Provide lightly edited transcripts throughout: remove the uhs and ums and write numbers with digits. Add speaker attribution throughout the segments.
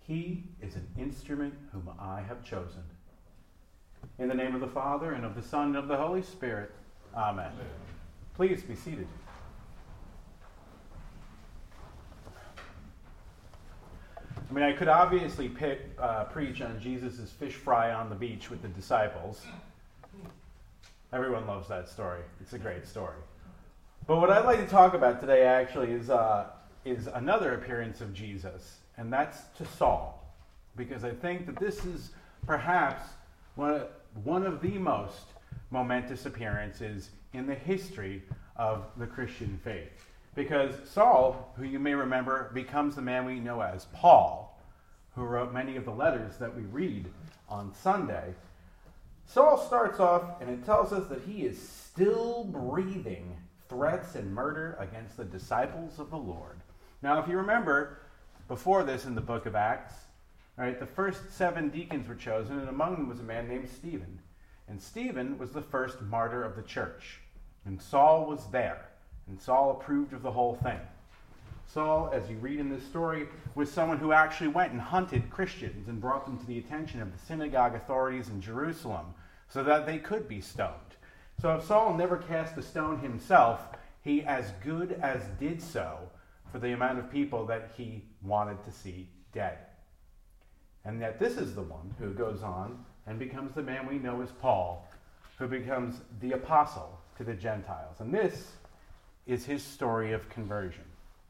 Speaker 1: He is an instrument whom I have chosen. In the name of the Father, and of the Son, and of the Holy Spirit. Amen. Amen. Please be seated. I mean, I could obviously preach on Jesus' fish fry on the beach with the disciples. Everyone loves that story. It's a great story. But what I'd like to talk about today actually is another appearance of Jesus, and that's to Saul. Because I think that this is perhaps one of the most momentous appearances in the history of the Christian faith. Because Saul, who you may remember, becomes the man we know as Paul, who wrote many of the letters that we read on Sunday. Saul starts off, and it tells us that he is still breathing threats and murder against the disciples of the Lord. Now, if you remember, before this in the book of Acts, right, the first 7 deacons were chosen, and among them was a man named Stephen. And Stephen was the first martyr of the church. And Saul was there. And Saul approved of the whole thing. Saul, as you read in this story, was someone who actually went and hunted Christians and brought them to the attention of the synagogue authorities in Jerusalem so that they could be stoned. So if Saul never cast a stone himself, he as good as did so for the amount of people that he wanted to see dead. And yet this is the one who goes on and becomes the man we know as Paul, who becomes the apostle to the Gentiles. And this is his story of conversion.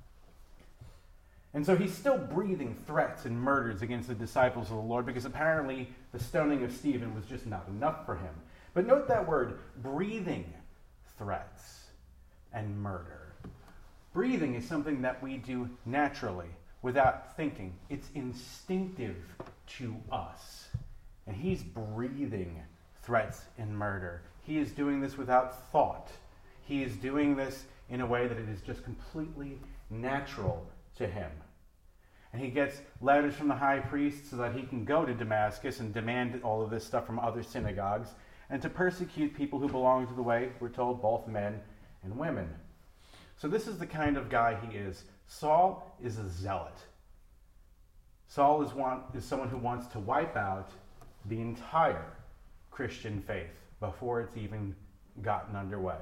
Speaker 1: And so he's still breathing threats and murders against the disciples of the Lord because apparently the stoning of Stephen was just not enough for him. But note that word, breathing threats and murder. Breathing is something that we do naturally without thinking. It's instinctive to us. And he's breathing threats and murder. He is doing this without thought. He is doing this in a way that it is just completely natural to him. And he gets letters from the high priest so that he can go to Damascus and demand all of this stuff from other synagogues and to persecute people who belong to the way, we're told, both men and women. So this is the kind of guy he is. Saul is a zealot. Saul is someone who wants to wipe out the entire Christian faith before it's even gotten underway.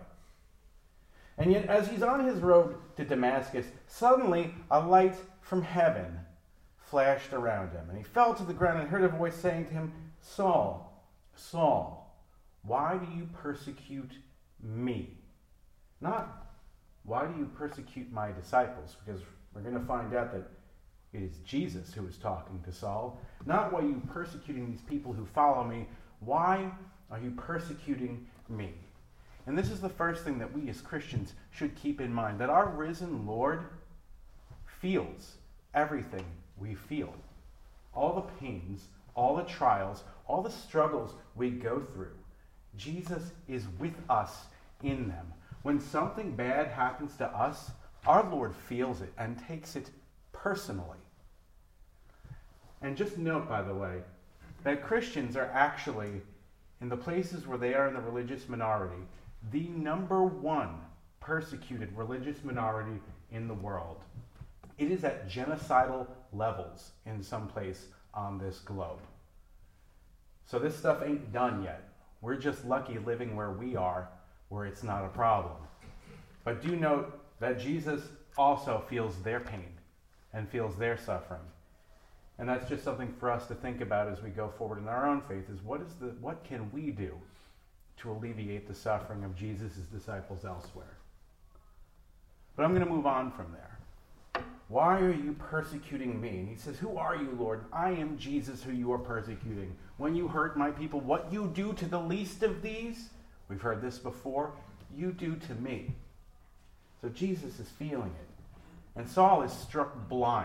Speaker 1: And yet, as he's on his road to Damascus, suddenly a light from heaven flashed around him. And he fell to the ground and heard a voice saying to him, Saul, Saul, why do you persecute me? Not, why do you persecute my disciples? Because we're going to find out that it is Jesus who is talking to Saul. Not, why are you persecuting these people who follow me? Why are you persecuting me? And this is the first thing that we as Christians should keep in mind, that our risen Lord feels everything we feel. All the pains, all the trials, all the struggles we go through. Jesus is with us in them. When something bad happens to us, our Lord feels it and takes it personally. And just note, by the way, that Christians are actually, in the places where they are in the religious minority, the number one persecuted religious minority in the world. It is at genocidal levels in some place on this globe. So this stuff ain't done yet. We're just lucky living where we are, where it's not a problem. But do note that Jesus also feels their pain and feels their suffering. And that's just something for us to think about as we go forward in our own faith, is what can we do to alleviate the suffering of Jesus' disciples elsewhere? But I'm going to move on from there. Why are you persecuting me? And he says, who are you, Lord? I am Jesus who you are persecuting. When you hurt my people, what you do to the least of these, we've heard this before, you do to me. So Jesus is feeling it. And Saul is struck blind.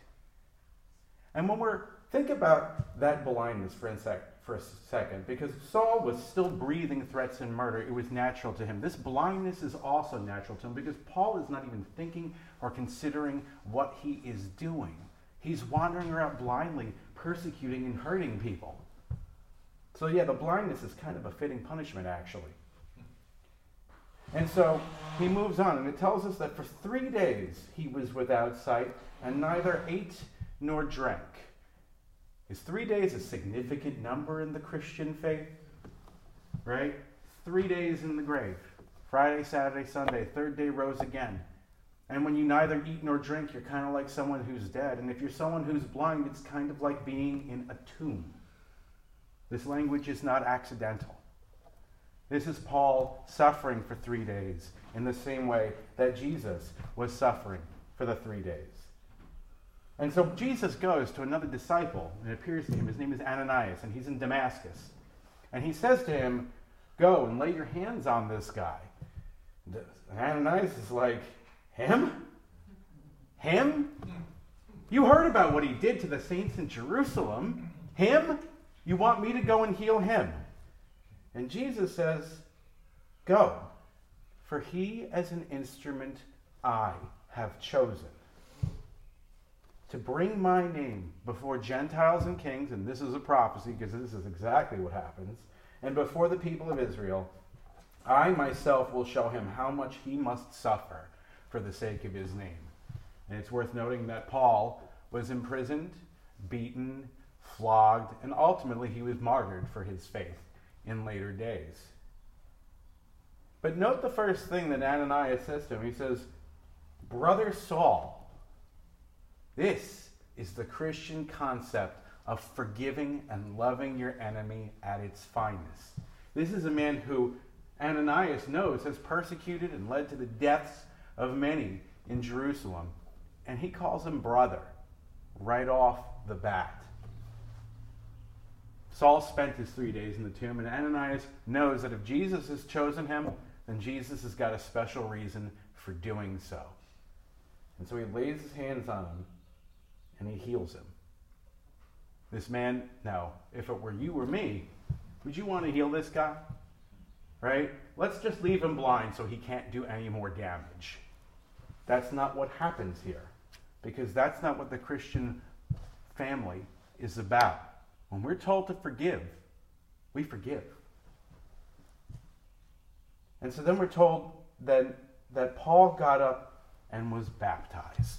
Speaker 1: And when think about that blindness for a second, because Saul was still breathing threats and murder. It was natural to him. This blindness is also natural to him because Paul is not even thinking or considering what he is doing. He's wandering around blindly, persecuting and hurting people. So yeah, the blindness is kind of a fitting punishment, actually. And so he moves on, and it tells us that for 3 days he was without sight and neither ate nor drank. Is 3 days a significant number in the Christian faith? Right? 3 days in the grave. Friday, Saturday, Sunday. Third day rose again. And when you neither eat nor drink, you're kind of like someone who's dead. And if you're someone who's blind, it's kind of like being in a tomb. This language is not accidental. This is Paul suffering for 3 days in the same way that Jesus was suffering for the 3 days. And so Jesus goes to another disciple and appears to him. His name is Ananias, and he's in Damascus. And he says to him, "Go and lay your hands on this guy." And Ananias is like, "Him? Him? You heard about what he did to the saints in Jerusalem. Him? You want me to go and heal him?" And Jesus says, "Go, for he as an instrument I have chosen to bring my name before Gentiles and kings," and this is a prophecy because this is exactly what happens, "and before the people of Israel. I myself will show him how much he must suffer for the sake of his name." And it's worth noting that Paul was imprisoned, beaten, flogged, and ultimately he was martyred for his faith in later days. But note the first thing that Ananias says to him. He says, "Brother Saul." This is the Christian concept of forgiving and loving your enemy at its finest. This is a man who Ananias knows has persecuted and led to the deaths of many in Jerusalem. And he calls him brother right off the bat. Saul spent his 3 days in the tomb, and Ananias knows that if Jesus has chosen him, then Jesus has got a special reason for doing so. And so he lays his hands on him, and he heals him. This man, now, if it were you or me, would you want to heal this guy? Right? Let's just leave him blind so he can't do any more damage. That's not what happens here, because that's not what the Christian family is about. When we're told to forgive, we forgive. And so then we're told that Paul got up and was baptized.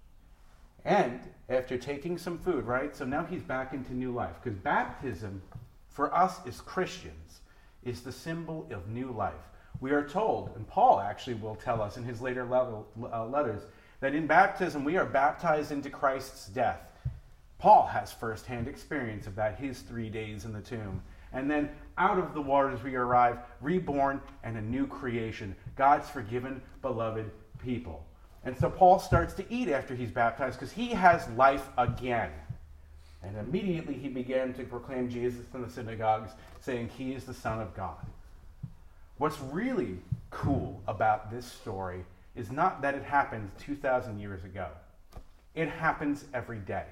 Speaker 1: And after taking some food, right? So now he's back into new life. Because baptism, for us as Christians, is the symbol of new life. We are told, and Paul actually will tell us in his later letters, that in baptism we are baptized into Christ's death. Paul has firsthand experience of that, his 3 days in the tomb. And then out of the waters we arrive, reborn and a new creation, God's forgiven, beloved people. And so Paul starts to eat after he's baptized because he has life again. And immediately he began to proclaim Jesus in the synagogues, saying he is the Son of God. What's really cool about this story is not that it happened 2,000 years ago. It happens every day.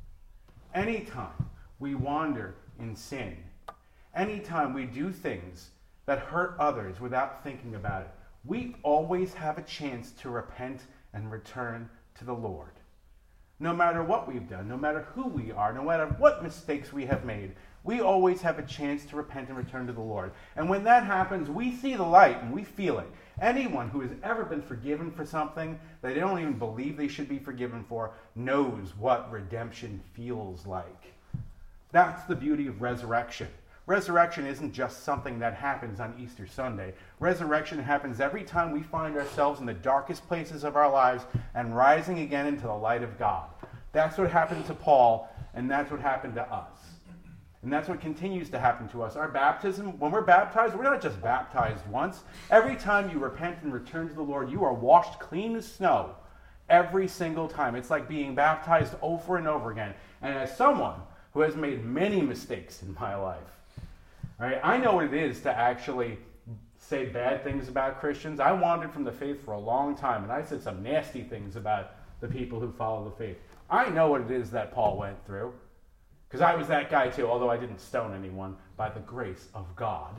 Speaker 1: Anytime we wander in sin, anytime we do things that hurt others without thinking about it, we always have a chance to repent and return to the Lord. No matter what we've done, no matter who we are, no matter what mistakes we have made, we always have a chance to repent and return to the Lord. And when that happens, we see the light and we feel it. Anyone who has ever been forgiven for something that they don't even believe they should be forgiven for knows what redemption feels like. That's the beauty of resurrection. Resurrection isn't just something that happens on Easter Sunday. Resurrection happens every time we find ourselves in the darkest places of our lives and rising again into the light of God. That's what happened to Paul, and that's what happened to us. And that's what continues to happen to us. Our baptism, when we're baptized, we're not just baptized once. Every time you repent and return to the Lord, you are washed clean as snow every single time. It's like being baptized over and over again. And as someone who has made many mistakes in my life, right, I know what it is to actually say bad things about Christians. I wandered from the faith for a long time, and I said some nasty things about the people who follow the faith. I know what it is that Paul went through. Because I was that guy too, although I didn't stone anyone by the grace of God.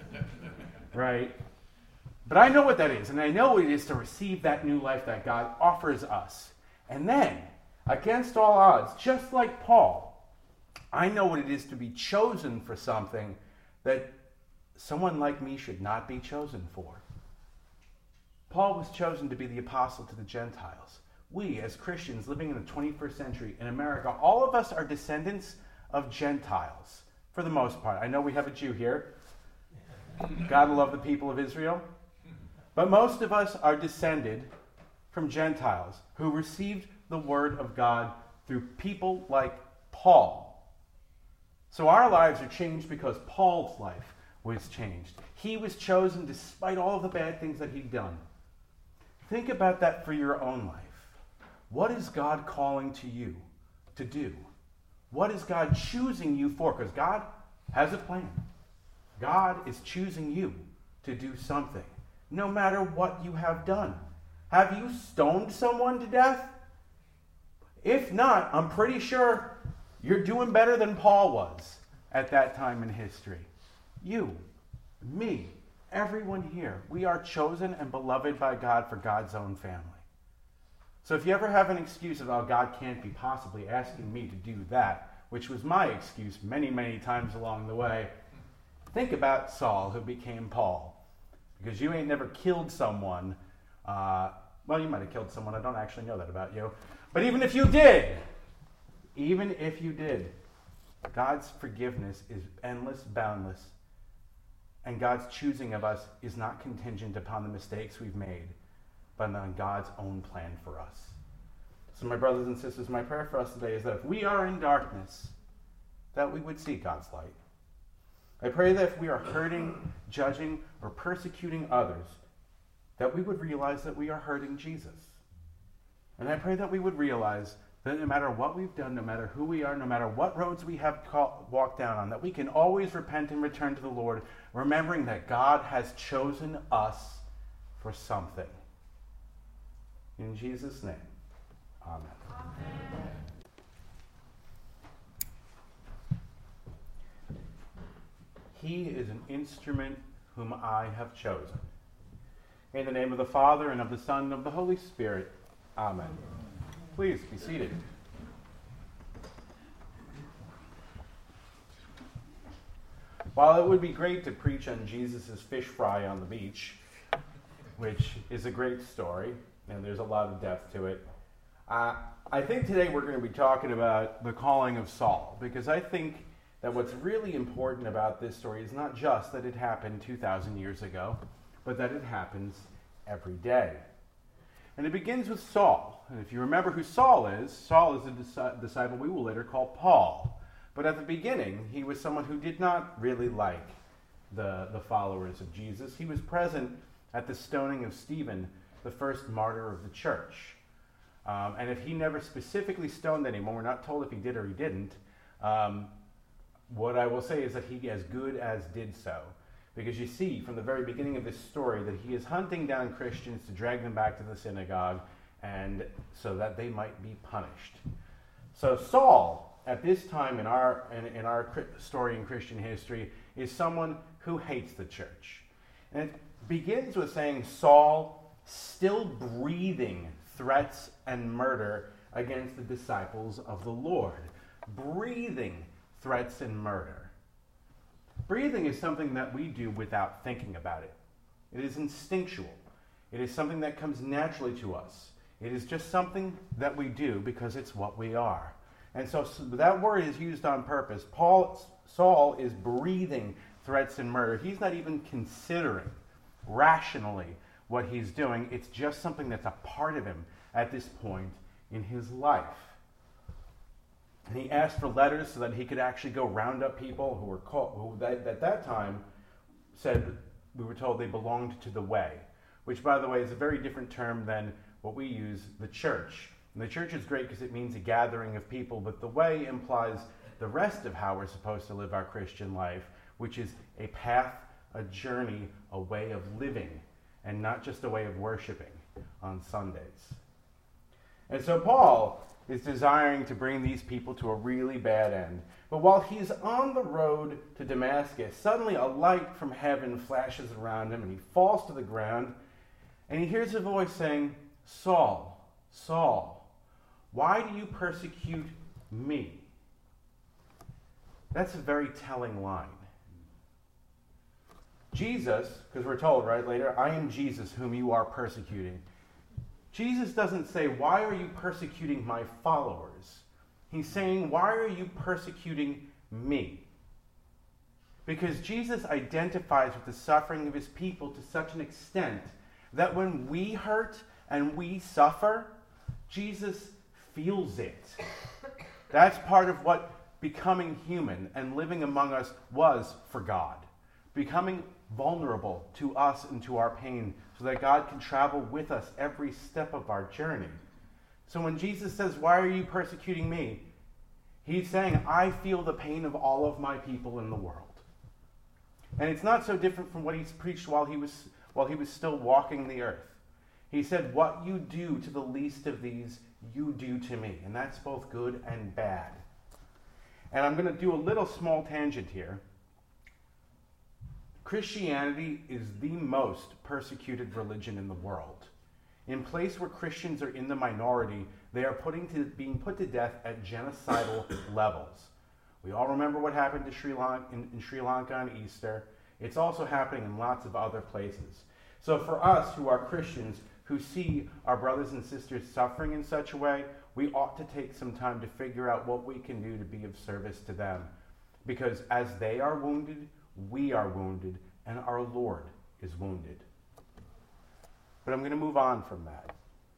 Speaker 1: Right? But I know what that is, and I know what it is to receive that new life that God offers us. And then, against all odds, just like Paul, I know what it is to be chosen for something that someone like me should not be chosen for. Paul was chosen to be the apostle to the Gentiles. We, as Christians living in the 21st century in America, all of us are descendants of Gentiles, for the most part. I know we have a Jew here. God love the people of Israel. But most of us are descended from Gentiles who received the word of God through people like Paul. So our lives are changed because Paul's life was changed. He was chosen despite all of the bad things that he'd done. Think about that for your own life. What is God calling to you to do? What is God choosing you for? Because God has a plan. God is choosing you to do something, no matter what you have done. Have you stoned someone to death? If not, I'm pretty sure you're doing better than Paul was at that time in history. You, me, everyone here, we are chosen and beloved by God for God's own family. So if you ever have an excuse of, oh, God can't be possibly asking me to do that, which was my excuse many, many times along the way, think about Saul, who became Paul. Because you ain't never killed someone. Well, you might have killed someone. I don't actually know that about you. But even if you did, God's forgiveness is endless, boundless. And God's choosing of us is not contingent upon the mistakes we've made, but on God's own plan for us. So my brothers and sisters, my prayer for us today is that if we are in darkness, that we would see God's light. I pray that if we are hurting, judging, or persecuting others, that we would realize that we are hurting Jesus. And I pray that we would realize that no matter what we've done, no matter who we are, no matter what roads we have walked down on, that we can always repent and return to the Lord, remembering that God has chosen us for something. In Jesus' name, amen. Amen. He is an instrument whom I have chosen. In the name of the Father, and of the Son, and of the Holy Spirit. Amen. Please be seated. While it would be great to preach on Jesus' fish fry on the beach, which is a great story, and there's a lot of depth to it, I think today we're going to be talking about the calling of Saul, because I think that what's really important about this story is not just that it happened 2,000 years ago, but that it happens every day. And it begins with Saul. And if you remember who Saul is a disciple we will later call Paul. But at the beginning, he was someone who did not really like the followers of Jesus. He was present at the stoning of Stephen, the first martyr of the church. And if he never specifically stoned anyone, we're not told if he did or he didn't, what I will say is that he as good as did so. Because you see from the very beginning of this story that he is hunting down Christians to drag them back to the synagogue and so that they might be punished. So Saul, at this time in our story in Christian history, is someone who hates the church. And it begins with saying Saul still breathing threats and murder against the disciples of the Lord. Breathing threats and murder. Breathing is something that we do without thinking about it. It is instinctual. It is something that comes naturally to us. It is just something that we do because it's what we are. And so that word is used on purpose. Saul is breathing threats and murder. He's not even considering rationally what he's doing. It's just something that's a part of him at this point in his life. And he asked for letters so that he could actually go round up people who at that time said, we were told they belonged to the way, which, by the way, is a very different term than what we use, the church. And the church is great because it means a gathering of people, but the way implies the rest of how we're supposed to live our Christian life, which is a path, a journey, a way of living, and not just a way of worshiping on Sundays. And so Paul is desiring to bring these people to a really bad end. But while he's on the road to Damascus, suddenly a light from heaven flashes around him, and he falls to the ground, and he hears a voice saying, Saul, Saul, why do you persecute me? That's a very telling line. Jesus, because we're told, right, later, I am Jesus whom you are persecuting. Jesus doesn't say, why are you persecuting my followers? He's saying, why are you persecuting me? Because Jesus identifies with the suffering of his people to such an extent that when we hurt and we suffer, Jesus feels it. That's part of what becoming human and living among us was for God. Becoming vulnerable to us and to our pain so that God can travel with us every step of our journey. So when Jesus says, why are you persecuting me? He's saying, I feel the pain of all of my people in the world. And it's not so different from what he's preached while he was still walking the earth. He said, what you do to the least of these, you do to me. And that's both good and bad. And I'm going to do a little small tangent here. Christianity is the most persecuted religion in the world. In place where Christians are in the minority, they are being put to death at genocidal levels. We all remember what happened to in Sri Lanka on Easter. It's also happening in lots of other places. So for us who are Christians, who see our brothers and sisters suffering in such a way, we ought to take some time to figure out what we can do to be of service to them. Because as they are wounded, we are wounded, and our Lord is wounded. But I'm going to move on from that.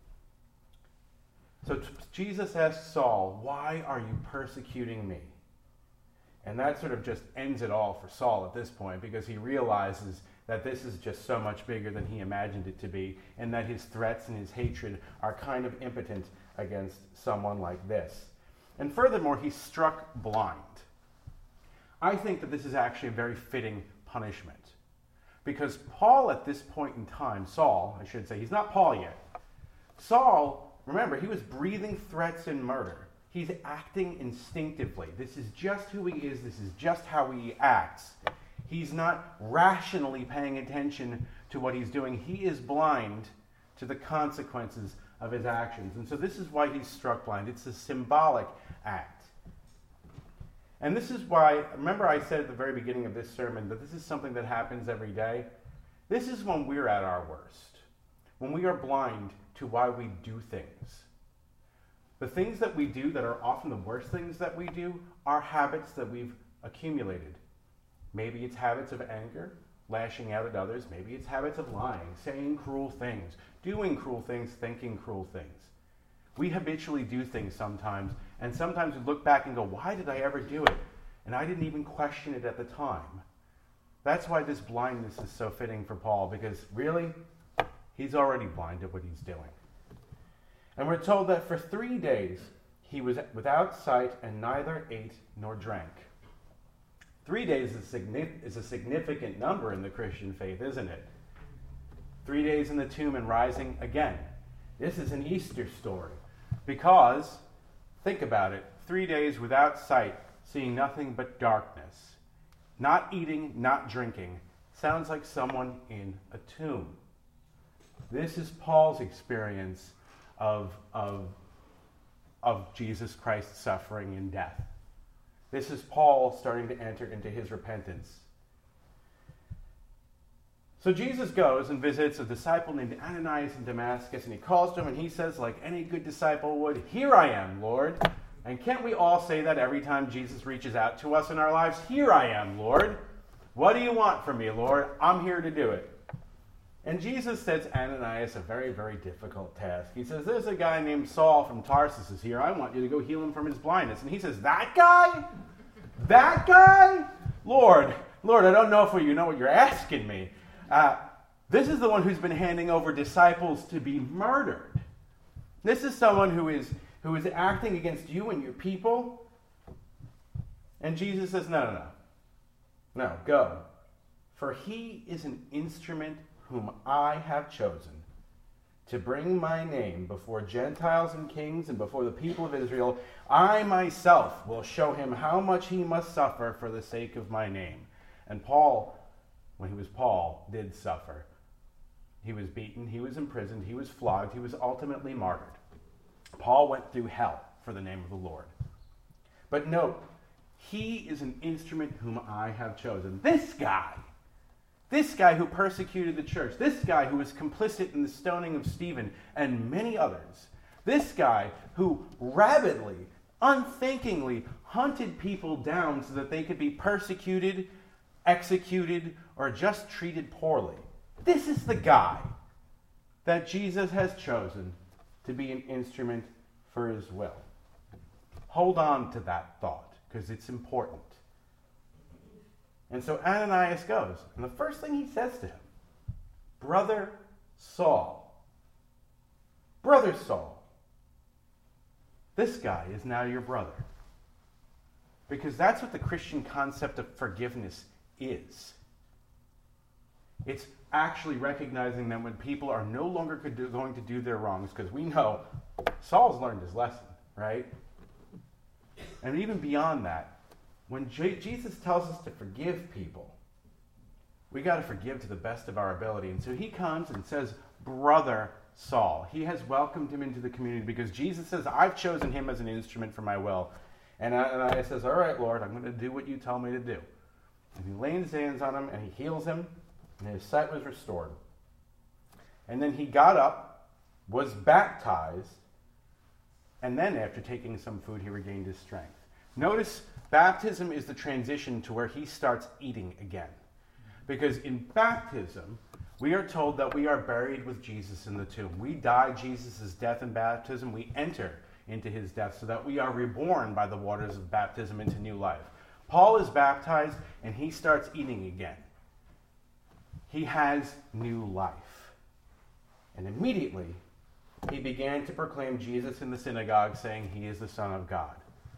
Speaker 1: So Jesus asked Saul, why are you persecuting me? And that sort of just ends it all for Saul at this point, because he realizes that this is just so much bigger than he imagined it to be, and that his threats and his hatred are kind of impotent against someone like this. And furthermore, he's struck blind. I think that this is actually a very fitting punishment. Because Paul at this point in time, Saul, I should say, he's not Paul yet. Saul, remember, he was breathing threats and murder. He's acting instinctively. This is just who he is. This is just how he acts. He's not rationally paying attention to what he's doing. He is blind to the consequences of his actions. And so this is why he's struck blind. It's a symbolic act. And this is why, remember I said at the very beginning of this sermon that this is something that happens every day? This is when we're at our worst. When we are blind to why we do things. The things that we do that are often the worst things that we do are habits that we've accumulated. Maybe it's habits of anger, lashing out at others. Maybe it's habits of lying, saying cruel things, doing cruel things, thinking cruel things. We habitually do things sometimes, and sometimes we look back and go, why did I ever do it? And I didn't even question it at the time. That's why this blindness is so fitting for Paul, because really, he's already blind to what he's doing. And we're told that for 3 days he was without sight and neither ate nor drank. 3 days is a significant number in the Christian faith, isn't it? 3 days in the tomb and rising again. This is an Easter story. Because, think about it, 3 days without sight, seeing nothing but darkness. Not eating, not drinking. Sounds like someone in a tomb. This is Paul's experience of Jesus Christ's suffering and death. This is Paul starting to enter into his repentance. So Jesus goes and visits a disciple named Ananias in Damascus, and he calls to him and he says, like any good disciple would, "Here I am, Lord." And can't we all say that every time Jesus reaches out to us in our lives? "Here I am, Lord. What do you want from me, Lord? I'm here to do it." And Jesus sets Ananias a very, very difficult task. He says, there's a guy named Saul from Tarsus is here. I want you to go heal him from his blindness. And he says, that guy? That guy? Lord, I don't know if you know what you're asking me. This is the one who's been handing over disciples to be murdered. This is someone who is acting against you and your people. And Jesus says, no, go. For he is an instrument whom I have chosen to bring my name before Gentiles and kings and before the people of Israel. I myself will show him how much he must suffer for the sake of my name. And Paul, when he was Paul, did suffer. He was beaten, he was imprisoned, he was flogged, he was ultimately martyred. Paul went through hell for the name of the Lord. But note, he is an instrument whom I have chosen. This guy who persecuted the church, this guy who was complicit in the stoning of Stephen and many others, this guy who rabidly unthinkingly hunted people down so that they could be persecuted, executed, or just treated poorly. This is the guy that Jesus has chosen to be an instrument for his will. Hold on to that thought, because it's important. And so Ananias goes, and the first thing he says to him, Brother Saul, Brother Saul, this guy is now your brother. Because that's what the Christian concept of forgiveness is. It's actually recognizing that when people are no longer going to do their wrongs, because we know Saul's learned his lesson, right? And even beyond that, when Jesus tells us to forgive people, we got to forgive to the best of our ability. And so he comes and says, Brother Saul. He has welcomed him into the community because Jesus says, I've chosen him as an instrument for my will. And Ananias says, all right, Lord, I'm going to do what you tell me to do. And he lays his hands on him and he heals him, and his sight was restored. And then he got up, was baptized, and then after taking some food, he regained his strength. Notice, baptism is the transition to where he starts eating again. Because in baptism, we are told that we are buried with Jesus in the tomb. We die Jesus' death in baptism. We enter into his death so that we are reborn by the waters of baptism into new life. Paul is baptized and he starts eating again. He has new life. And immediately, he began to proclaim Jesus in the synagogue, saying he is the Son of God.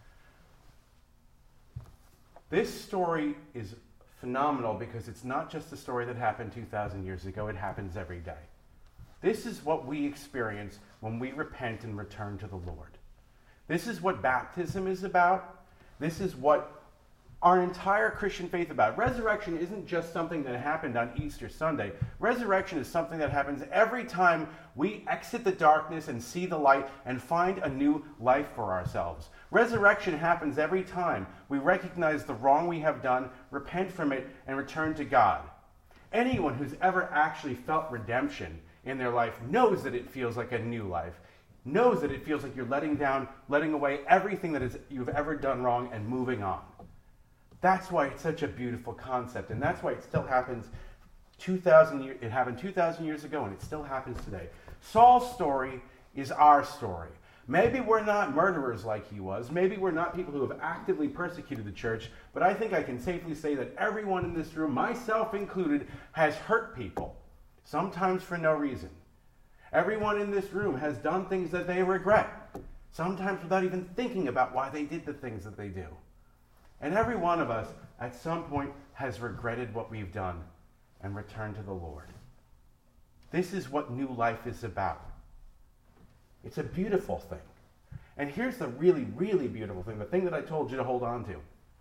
Speaker 1: This story is phenomenal because it's not just a story that happened 2,000 years ago. It happens every day. This is what we experience when we repent and return to the Lord. This is what baptism is about. This is what our entire Christian faith about. Resurrection isn't just something that happened on Easter Sunday. Resurrection is something that happens every time we exit the darkness and see the light and find a new life for ourselves. Resurrection happens every time we recognize the wrong we have done, repent from it, and return to God. Anyone who's ever actually felt redemption in their life knows that it feels like a new life, knows that it feels like you're letting away everything that you've ever done wrong and moving on. That's why it's such a beautiful concept, and that's why it still happens 2,000 years. It happened 2,000 years ago, and it still happens today. Saul's story is our story. Maybe we're not murderers like he was. Maybe we're not people who have actively persecuted the church, but I think I can safely say that everyone in this room, myself included, has hurt people, sometimes for no reason. Everyone in this room has done things that they regret, sometimes without even thinking about why they did the things that they do. And every one of us, at some point, has regretted what we've done and returned to the Lord. This is what new life is about. It's a beautiful thing. And here's the really, really beautiful thing, the thing that I told you to hold on to.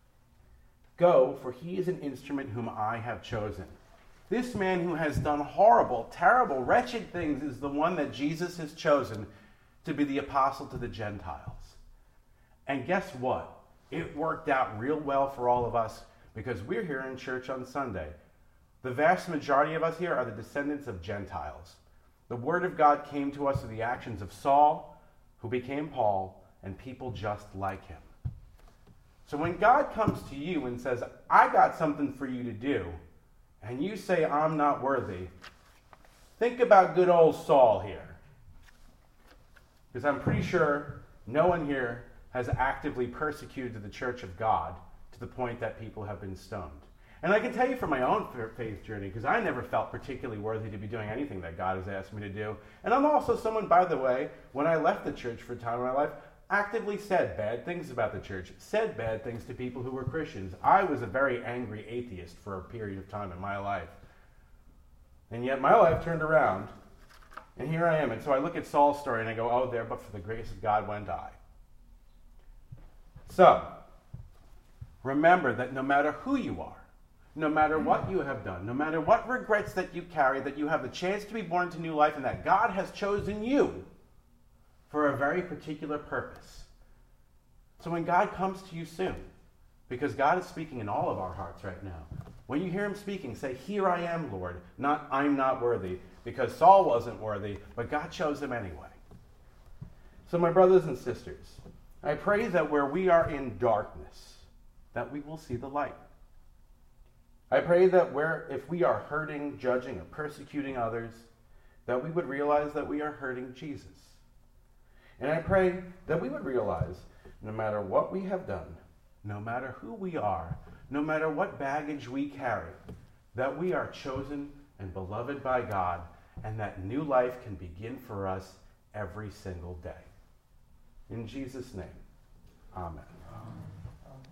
Speaker 1: Go, for he is an instrument whom I have chosen. This man who has done horrible, terrible, wretched things is the one that Jesus has chosen to be the apostle to the Gentiles. And guess what? It worked out real well for all of us because we're here in church on Sunday. The vast majority of us here are the descendants of Gentiles. The word of God came to us through the actions of Saul, who became Paul, and people just like him. So when God comes to you and says, I got something for you to do, and you say, I'm not worthy, think about good old Saul here. Because I'm pretty sure no one here has actively persecuted the church of God to the point that people have been stoned. And I can tell you from my own faith journey, because I never felt particularly worthy to be doing anything that God has asked me to do. And I'm also someone, by the way, when I left the church for a time in my life, actively said bad things about the church, said bad things to people who were Christians. I was a very angry atheist for a period of time in my life. And yet my life turned around, and here I am. And so I look at Saul's story and I go, oh, there, but for the grace of God went I. So, remember that no matter who you are, no matter what you have done, no matter what regrets that you carry, that you have the chance to be born to new life and that God has chosen you for a very particular purpose. So when God comes to you soon, because God is speaking in all of our hearts right now, when you hear him speaking, say, here I am, Lord, not I'm not worthy, because Saul wasn't worthy, but God chose him anyway. So my brothers and sisters, I pray that where we are in darkness, that we will see the light. I pray that if we are hurting, judging, or persecuting others, that we would realize that we are hurting Jesus. And I pray that we would realize no matter what we have done, no matter who we are, no matter what baggage we carry, that we are chosen and beloved by God, and that new life can begin for us every single day. In Jesus' name, amen.